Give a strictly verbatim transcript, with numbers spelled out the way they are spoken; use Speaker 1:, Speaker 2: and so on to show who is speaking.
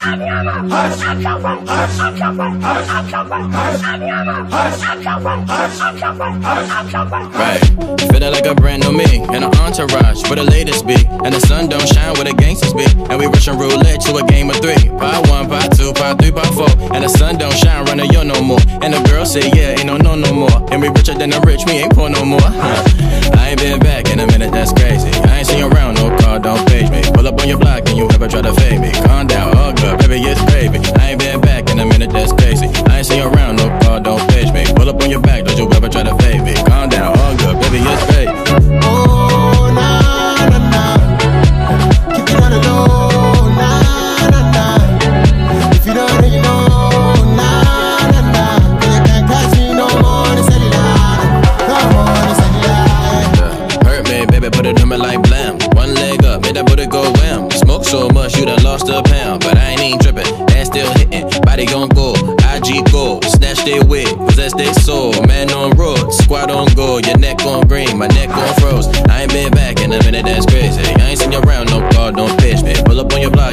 Speaker 1: Right, feeling like a brand new me in an entourage where the latest be, and the sun don't shine where the gangsters be, and we rushing roulette to a game of three. Pot one, pot two, pot three, pot four, and the sun don't shine running yo no more. And the girl say yeah, ain't no no no more, and we richer than the rich, we ain't poor no more. Huh. I ain't been back in a minute, that's crazy. I ain't seen you around, no car, don't page me. Pull up on your block and you ever try to fade me. Calm down, all good, baby, it's gravy. I ain't been back in a minute, that's crazy. I ain't seen you around, no car, don't page me. Pull up on your back, don't you ever try to fade me. Calm down, all good, baby, it's gravy.
Speaker 2: Oh, nah, nah, nah. Keep it on the low, nah, nah, nah. If you don't know, you know, nah, nah, nah. Cause you can't catch me no more, it's any lie. Come on, it's any lie.
Speaker 1: Hurt me, baby, put it on me like blam. One leg up, made that booty go wham. Smoke so much, you done lost a pound. But I ain't even trippin', ass still hitting. Body gon' go, I G go. Snatch they wig, possess they soul. Man on road, squad on go. Your neck on green, my neck on froze. I ain't been back in a minute, that's crazy. I ain't seen you around, no car, don't pitch me. Pull up on your block